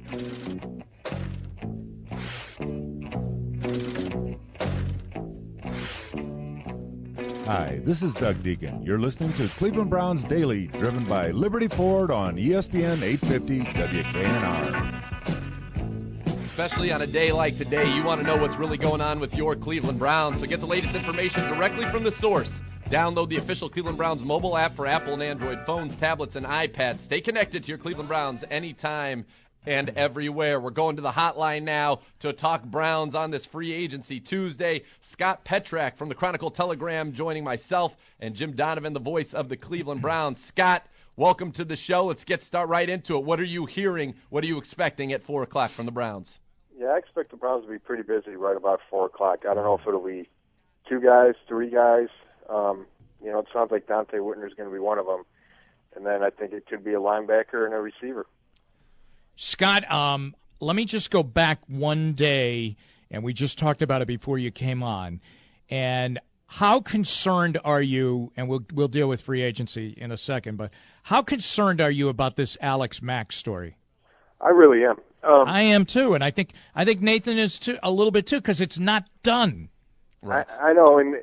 Hi, this is Doug Deacon. You're listening to Cleveland Browns Daily, driven by Liberty Ford on ESPN 850 WKNR. Especially on a day like today, you want to know what's really going on with your Cleveland Browns, so get the latest information directly from the source. Download the official Cleveland Browns mobile app for Apple and Android phones, tablets, and iPads. Stay connected to your Cleveland Browns anytime and everywhere. We're going to the hotline now to talk Browns on this free agency Tuesday. Scott Petrak from the Chronicle Telegram joining myself and Jim Donovan, the voice of the Cleveland Browns. Scott, welcome to the show. Let's start right into it. What are you hearing? What are you expecting at 4 o'clock from the Browns? Yeah, I expect the Browns to be pretty busy right about 4 o'clock. I don't know if it'll be 2 guys, 3 guys. It sounds like Dante Whitner is going to be one of them. And then I think it could be a linebacker and a receiver. Scott, let me just go back one day, and we just talked about it before you came on. And how concerned are you, and we'll deal with free agency in a second, but how concerned are you about this Alex Mack story? I really am. I am too, and I think Nathan is too, a little bit too, because it's not done. Right. I know, and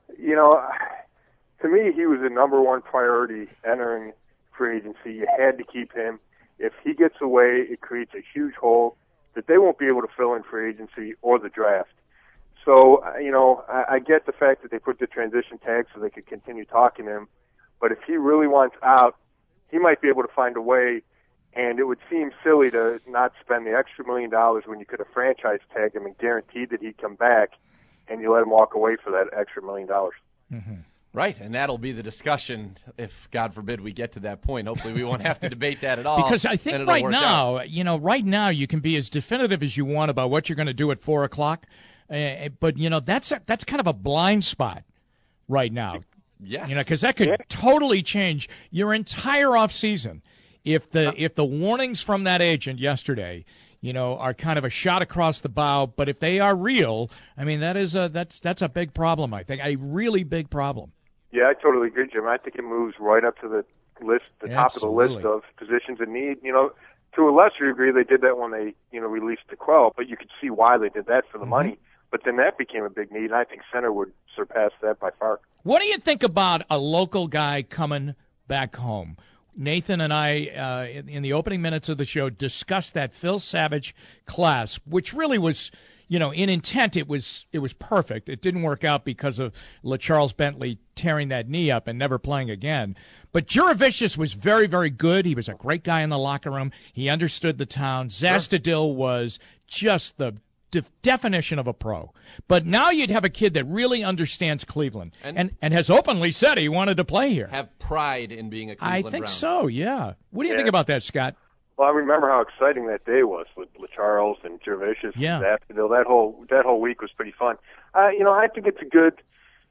to me, he was the number one priority entering free agency. You had to keep him. If he gets away, it creates a huge hole that they won't be able to fill in free agency or the draft. So, I get the fact that they put the transition tag so they could continue talking to him, but if he really wants out, he might be able to find a way. And it would seem silly to not spend the extra $1 million when you could have franchise tagged him and guaranteed that he'd come back, and you let him walk away for that extra $1 million. Mm-hmm. Right, and that'll be the discussion if, God forbid, we get to that point. Hopefully we won't have to debate that at all. Because I think right now you can be as definitive as you want about what you're going to do at 4 o'clock, but, that's kind of a blind spot right now. Yes. Because that could totally change your entire offseason. If the warnings from that agent yesterday, are kind of a shot across the bow, but if they are real, I mean that's a big problem. I think a really big problem. Yeah, I totally agree, Jim. I think it moves right up to the list, top of the list of positions in need. To a lesser degree, they did that when they released the Quell, but you could see why they did that for the money. But then that became a big need, and I think center would surpass that by far. What do you think about a local guy coming back home? Nathan and I, in the opening minutes of the show, discussed that Phil Savage class, which really was, in intent, it was perfect. It didn't work out because of LaCharles Bentley tearing that knee up and never playing again. But Jurevicius was very, very good. He was a great guy in the locker room. He understood the town. Zastudil was just the definition of a pro. But now you'd have a kid that really understands Cleveland and has openly said he wanted to play here. Have pride in being a Cleveland I think Browns. so, yeah. What do you think about that, Scott? Well, I remember how exciting that day was with LaCharles and Jurevicius and Zastudil. That whole week was pretty fun. I think it's good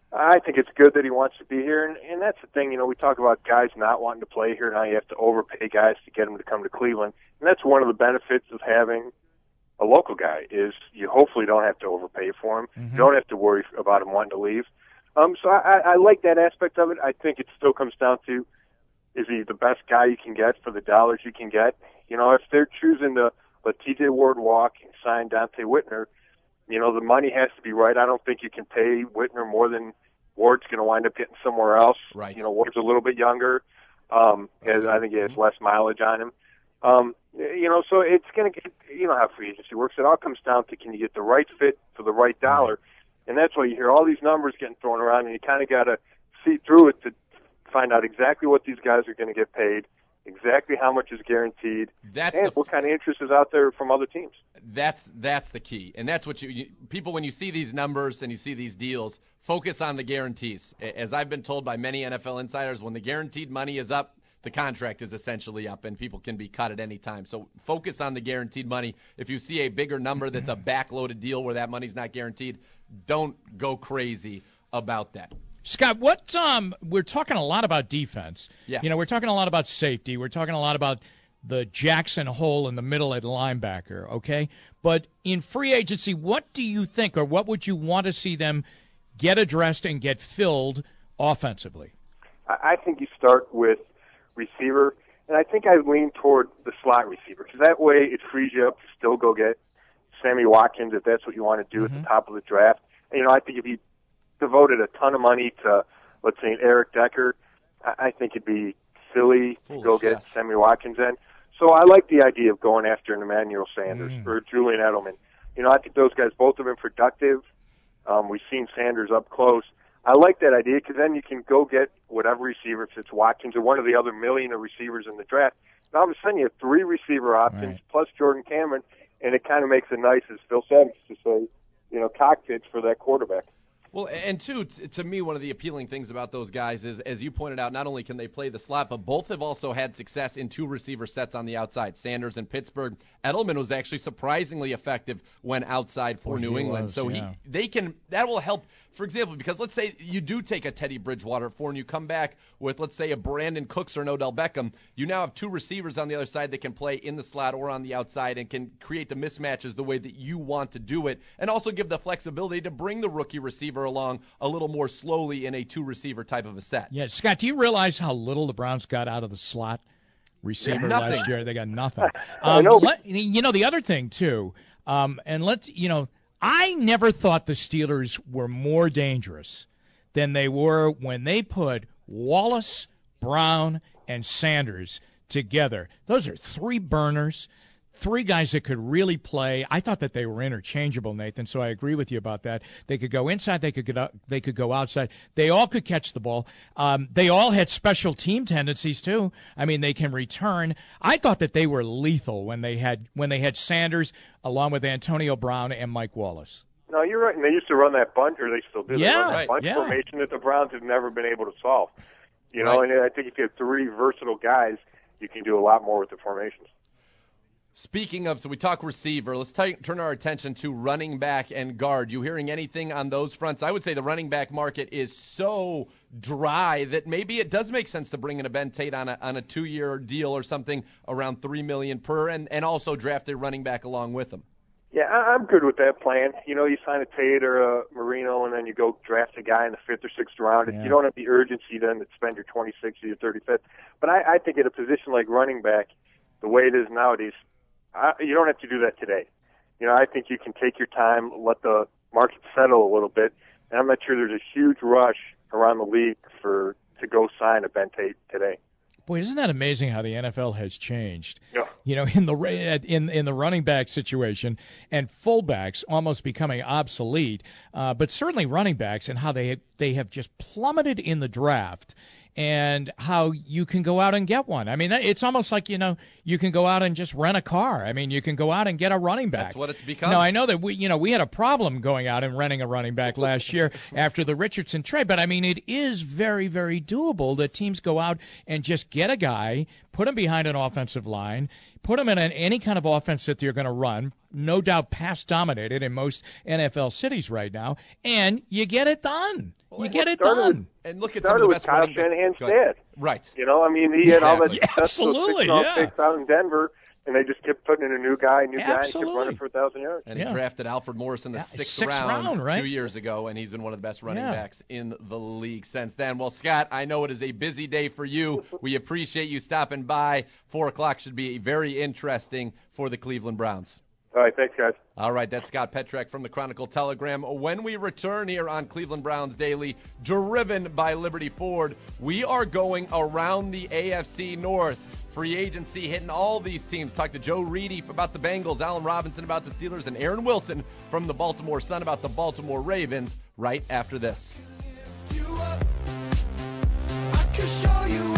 that he wants to be here, and that's the thing. We talk about guys not wanting to play here. Now you have to overpay guys to get them to come to Cleveland, and that's one of the benefits of having a local guy is you hopefully don't have to overpay for him. Mm-hmm. You don't have to worry about him wanting to leave. So I like that aspect of it. I think it still comes down to, is he the best guy you can get for the dollars you can get? If they're choosing to let T.J. Ward walk and sign Dante Whitner, the money has to be right. I don't think you can pay Whitner more than Ward's going to wind up getting somewhere else. Right. Ward's a little bit younger. I think he has less mileage on him. So it's going to get, how free agency works. It all comes down to, can you get the right fit for the right dollar? And that's why you hear all these numbers getting thrown around, and you kind of got to see through it to find out exactly what these guys are going to get paid, exactly how much is guaranteed, and what kind of interest is out there from other teams. That's the key. And that's what people, when you see these numbers and you see these deals, focus on the guarantees. As I've been told by many NFL insiders, when the guaranteed money is up, the contract is essentially up, and people can be cut at any time. So focus on the guaranteed money. If you see a bigger number that's a backloaded deal where that money's not guaranteed, don't go crazy about that. Scott, we're talking a lot about defense. Yes. We're talking a lot about safety. We're talking a lot about the Jackson hole in the middle at linebacker, okay? But in free agency, what do you think, or what would you want to see them get addressed and get filled offensively? I think you start with receiver, and I think I lean toward the slot receiver, because that way it frees you up to still go get Sammy Watkins if that's what you want to do at the top of the draft. And, I think if you devoted a ton of money to, let's say, Eric Decker, I think it'd be silly to go get Sammy Watkins in. So I like the idea of going after an Emmanuel Sanders or Julian Edelman. I think those guys both have been productive. We've seen Sanders up close. I like that idea because then you can go get whatever receiver, if it's Watkins or one of the other million of receivers in the draft. And all of a sudden you have 3 receiver options plus Jordan Cameron, and it kind of makes it nice, as Phil said, to say, cockpits for that quarterback. Well, and two, to me, one of the appealing things about those guys is, as you pointed out, not only can they play the slot, but both have also had success in 2 receiver sets on the outside. Sanders in Pittsburgh. Edelman was actually surprisingly effective when outside for New England. That will help, for example, because let's say you do take a Teddy Bridgewater and you come back with, let's say, a Brandon Cooks or an Odell Beckham. You now have 2 receivers on the other side that can play in the slot or on the outside and can create the mismatches the way that you want to do it, and also give the flexibility to bring the rookie receiver along a little more slowly in a 2-receiver type of a set. Yeah, Scott, do you realize how little the Browns got out of the slot receiver last year? They got nothing. The other thing, too, I never thought the Steelers were more dangerous than they were when they put Wallace, Brown, and Sanders together. Those are 3 burners. 3 guys that could really play. I thought that they were interchangeable, Nathan, so I agree with you about that. They could go inside, they could go outside. They all could catch the ball. They all had special team tendencies too. I mean, they can return. I thought that they were lethal when they had Sanders along with Antonio Brown and Mike Wallace. No, you're right. And they used to run that bunch, or they still do. They run that bunch formation that the Browns have never been able to solve. And I think if you have 3 versatile guys, you can do a lot more with the formations. Speaking of, so we talk receiver, let's turn our attention to running back and guard. You hearing anything on those fronts? I would say the running back market is so dry that maybe it does make sense to bring in a Ben Tate on a 2-year deal or something around $3 million per, and also draft a running back along with him. Yeah, I'm good with that plan. You sign a Tate or a Marino, and then you go draft a guy in the 5th or 6th round. Yeah. You don't have the urgency then to spend your 26th or your 35th. But I think at a position like running back, the way it is nowadays, you don't have to do that today. I think you can take your time, let the market settle a little bit, and I'm not sure there's a huge rush around the league to go sign a Ben Tate today. Boy, isn't that amazing how the NFL has changed? Yeah. In the running back situation, and fullbacks almost becoming obsolete, but certainly running backs, and how they have just plummeted in the draft. And how you can go out and get one. I mean, it's almost like, you can go out and just rent a car. I mean, you can go out and get a running back. That's what it's become. Now, I know that we had a problem going out and renting a running back last year after the Richardson trade, but I mean, it is very, very doable that teams go out and just get a guy, put him behind an offensive line, put him in any kind of offense that you're going to run, no doubt pass-dominated in most NFL cities right now, and you get it done. You get it done. And look at some of the best Kyle Shanahan's dad. Right. He had all that success. Absolutely, picks out in Denver, and they just kept putting in a new guy, and kept running for 1,000 yards. And he drafted Alfred Morris in the 6th round right? 2 years ago, and he's been one of the best running backs in the league since then. Well, Scott, I know it is a busy day for you. We appreciate you stopping by. 4 o'clock should be very interesting for the Cleveland Browns. All right, thanks, guys. All right, that's Scott Petrak from the Chronicle-Telegram. When we return here on Cleveland Browns Daily, driven by Liberty Ford, we are going around the AFC North. Free agency hitting all these teams. Talk to Joe Reedy about the Bengals, Allen Robinson about the Steelers, and Aaron Wilson from the Baltimore Sun about the Baltimore Ravens right after this. I can show you